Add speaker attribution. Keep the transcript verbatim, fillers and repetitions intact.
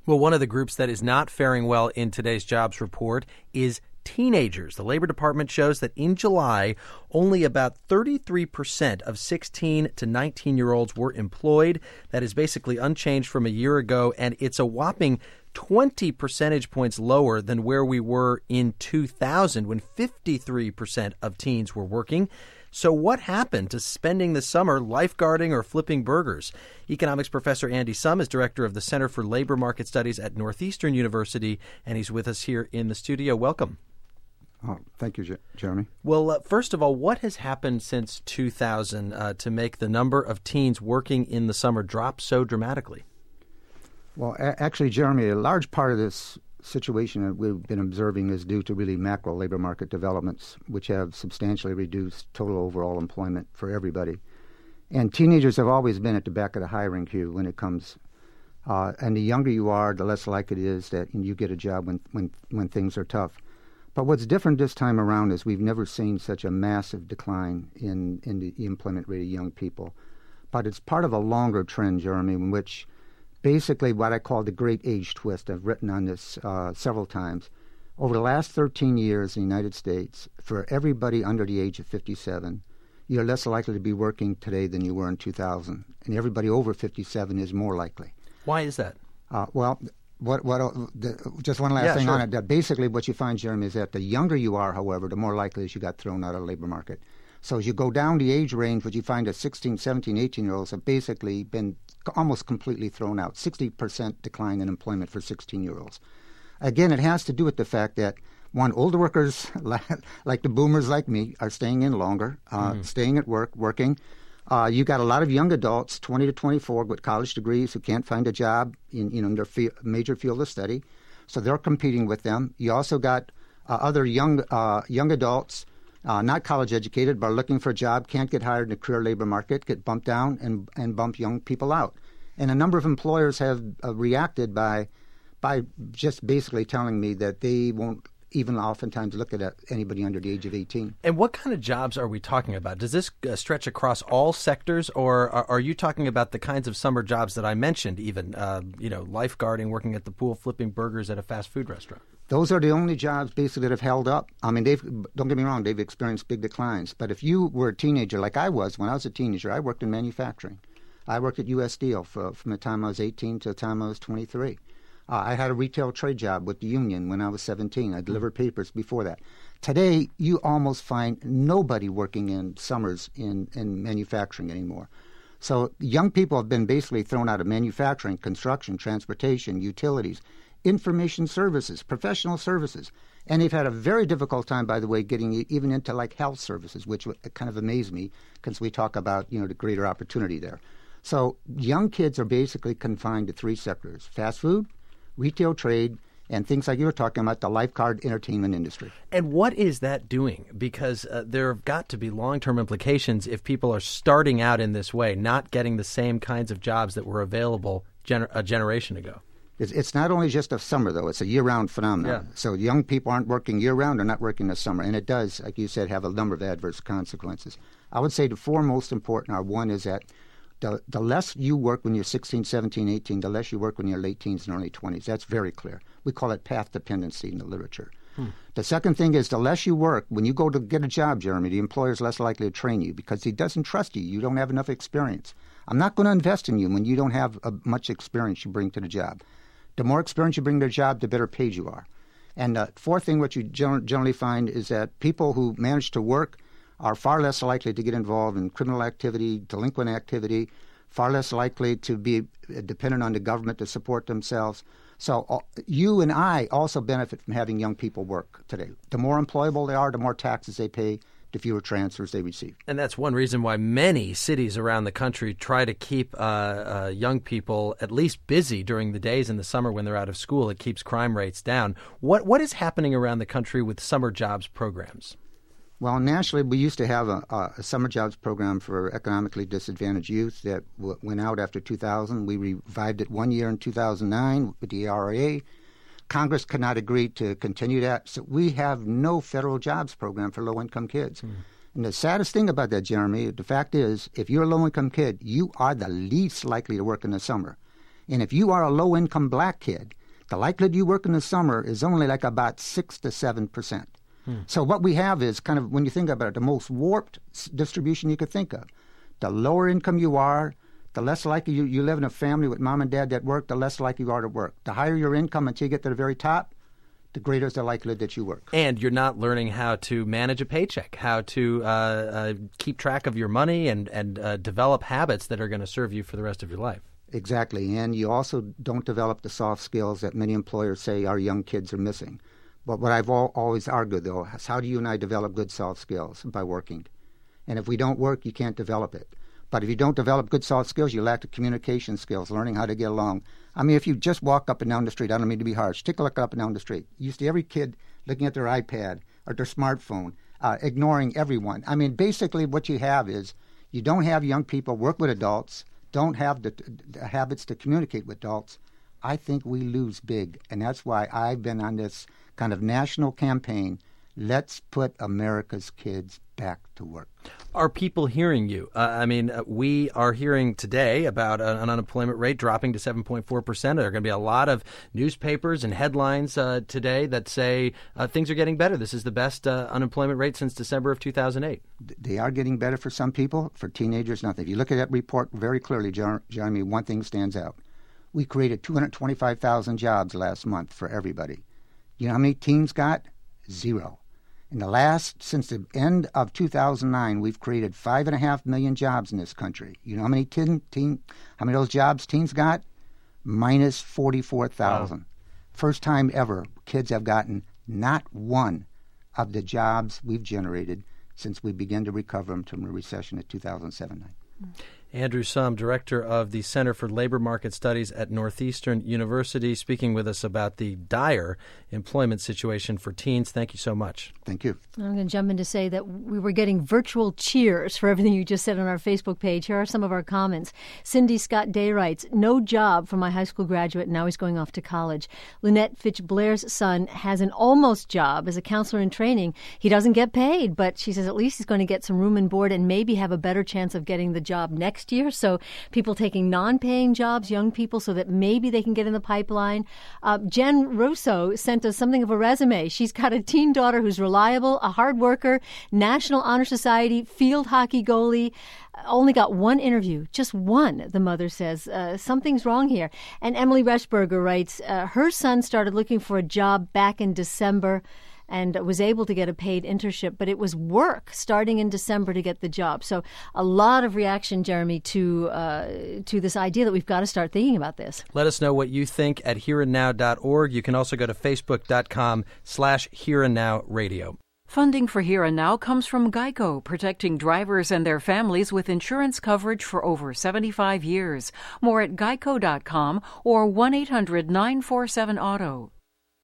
Speaker 1: Well, one of the groups that is not faring well in today's jobs report is teenagers. The Labor Department shows that in July, only about thirty-three percent of sixteen to nineteen-year-olds were employed. That is basically unchanged from a year ago, and it's a whopping twenty percentage points lower than where we were in two thousand, when fifty-three percent of teens were working. So what happened to spending the summer lifeguarding or flipping burgers? Economics professor Andy Sum is director of the Center for Labor Market Studies at Northeastern University, and he's with us here in the studio. Welcome.
Speaker 2: Oh, thank you, Jeremy.
Speaker 1: Well, uh, first of all, what has happened since two thousand uh, to make the number of teens working in the summer drop so dramatically?
Speaker 2: Well, a- actually, Jeremy, a large part of this situation that we've been observing is due to really macro labor market developments, which have substantially reduced total overall employment for everybody. And teenagers have always been at the back of the hiring queue when it comes. Uh, and the younger you are, the less likely it is that you get a job when, when, when things are tough. But what's different this time around is we've never seen such a massive decline in, in the employment rate of young people. But it's part of a longer trend, Jeremy, in which basically what I call the great age twist. I've written on this uh, several times. Over the last thirteen years in the United States, for everybody under the age of fifty-seven, you're less likely to be working today than you were in two thousand. And everybody over fifty-seven is more likely.
Speaker 1: Why is that?
Speaker 2: Uh, well, what, what, uh, the, just one last
Speaker 1: yeah,
Speaker 2: thing
Speaker 1: sure.
Speaker 2: on it. That basically what you find, Jeremy, is that the younger you are, however, the more likely is you got thrown out of the labor market. So as you go down the age range, what you find that sixteen, seventeen, eighteen-year-olds have basically been almost completely thrown out, sixty percent decline in employment for sixteen-year-olds. Again, it has to do with the fact that, one, older workers, like the boomers like me, are staying in longer, uh, mm. staying at work, working. Uh, you got a lot of young adults, twenty to twenty-four, with college degrees who can't find a job in, you know, in their fe- major field of study. So they're competing with them. You also got uh, other young uh, young adults, uh, not college educated, but are looking for a job, can't get hired in the career labor market, get bumped down and, and bump young people out. And a number of employers have uh, reacted by by just basically telling me that they won't even oftentimes look at anybody under the age of eighteen.
Speaker 1: And what kind of jobs are we talking about? Does this uh, stretch across all sectors, or are, are you talking about the kinds of summer jobs that I mentioned, even, uh, you know, lifeguarding, working at the pool, flipping burgers at a fast food restaurant?
Speaker 2: Those are the only jobs basically that have held up. I mean, they've, don't get me wrong, they've experienced big declines. But if you were a teenager like I was, when I was a teenager, I worked in manufacturing. I worked at U S Steel for, from the time I was eighteen to the time I was twenty-three. Uh, I had a retail trade job with the union when I was seventeen. I delivered papers before that. Today, you almost find nobody working in summers in, in manufacturing anymore. So young people have been basically thrown out of manufacturing, construction, transportation, utilities, information services, professional services. And they've had a very difficult time, by the way, getting even into like health services, which kind of amazed me because we talk about, you know, the greater opportunity there. So young kids are basically confined to three sectors: fast food, retail trade, and things like you were talking about, the lifeguard entertainment industry.
Speaker 1: And what is that doing? Because uh, there have got to be long-term implications if people are starting out in this way, not getting the same kinds of jobs that were available gener- a generation ago.
Speaker 2: It's, it's not only just a summer, though. It's a year-round phenomenon. Yeah. So young people aren't working year-round. They're not working this summer. And it does, like you said, have a number of adverse consequences. I would say the four most important are, one is that The, the less you work when you're sixteen, seventeen, eighteen, the less you work when you're late teens and early twenties. That's very clear. We call it path dependency in the literature. Hmm. The second thing is the less you work, when you go to get a job, Jeremy, the employer is less likely to train you because he doesn't trust you. You don't have enough experience. I'm not going to invest in you when you don't have uh, much experience you bring to the job. The more experience you bring to the job, the better paid you are. And the fourth thing, what you gen- generally find is that people who manage to work are far less likely to get involved in criminal activity, delinquent activity, far less likely to be dependent on the government to support themselves. So uh, you and I also benefit from having young people work today. The more employable they are, the more taxes they pay, the fewer transfers they receive.
Speaker 1: And that's one reason why many cities around the country try to keep uh, uh, young people at least busy during the days in the summer when they're out of school. It keeps crime rates down. What What is happening around the country with summer jobs programs?
Speaker 2: Well, nationally, we used to have a, a summer jobs program for economically disadvantaged youth that w- went out after two thousand. We revived it one year in two thousand nine with the A R R A. Congress could not agree to continue that, so we have no federal jobs program for low-income kids. Mm. And the saddest thing about that, Jeremy, the fact is, if you're a low-income kid, you are the least likely to work in the summer. And if you are a low-income black kid, The likelihood you work in the summer is only like about six to seven percent. Hmm. So what we have is kind of, when you think about it, the most warped distribution you could think of. The lower income you are, the less likely you, you live in a family with mom and dad that work, the less likely you are to work. The higher your income until you get to the very top, the greater is the likelihood that you work.
Speaker 1: And you're not learning how to manage a paycheck, how to uh, uh, keep track of your money and, and uh, develop habits that are going to serve you for the rest of your life.
Speaker 2: Exactly. And you also don't develop the soft skills that many employers say our young kids are missing. But what I've all, always argued, though, is how do you and I develop good soft skills? By working. And if we don't work, you can't develop it. But if you don't develop good soft skills, you lack the communication skills, learning how to get along. I mean, if you just walk up and down the street, I don't mean to be harsh, take a look up and down the street. You see every kid looking at their iPad or their smartphone, uh, ignoring everyone. I mean, basically what you have is you don't have young people work with adults, don't have the, the habits to communicate with adults. I think we lose big, and that's why I've been on this kind of national campaign. Let's put America's kids back to work.
Speaker 1: Are people hearing you? Uh, I mean, uh, we are hearing today about an, an unemployment rate dropping to seven point four percent. There are going to be a lot of newspapers and headlines uh, today that say uh, things are getting better. This is the best uh, unemployment rate since December of two thousand eight.
Speaker 2: They are getting better for some people. For teenagers, nothing. If you look at that report very clearly, Jeremy, one thing stands out. We created two hundred twenty-five thousand jobs last month for everybody. You know how many teens got? Zero. In the last, since the end of two thousand nine, we've created five and a half million jobs in this country. You know how many teen, teen how many of those jobs teens got? Minus forty-four thousand. Wow. First time ever, kids have gotten not one of the jobs we've generated since we began to recover them from the recession of two thousand seven nine.
Speaker 1: Andrew Sum, Director of the Center for Labor Market Studies at Northeastern University, speaking with us about the dire employment situation for teens. Thank you so much.
Speaker 2: Thank you.
Speaker 3: I'm going to jump in to say that we were getting virtual cheers for everything you just said on our Facebook page. Here are some of our comments. Cindy Scott Day writes, no job for my high school graduate, and now he's going off to college. Lynette Fitch Blair's son has an almost job as a counselor in training. He doesn't get paid, but she says at least he's going to get some room and board and maybe have a better chance of getting the job next year. So people taking non-paying jobs, young people, so that maybe they can get in the pipeline. Uh, Jen Russo sent us something of a resume. She's got a teen daughter who's reliable, a hard worker, National Honor Society, field hockey goalie. Only got one interview, just one, the mother says. Uh, something's wrong here. And Emily Reschberger writes, uh, her son started looking for a job back in December and was able to get a paid internship, but it was work starting in December to get the job. So a lot of reaction, Jeremy, to uh, to this idea that we've got to start thinking about this.
Speaker 1: Let us know what you think at here and now dot org. You can also go to facebook.com slash here and now radio.
Speaker 4: Funding for Here and Now comes from Geico, protecting drivers and their families with insurance coverage for over seventy-five years. More at geico dot com or one eight hundred nine four seven auto.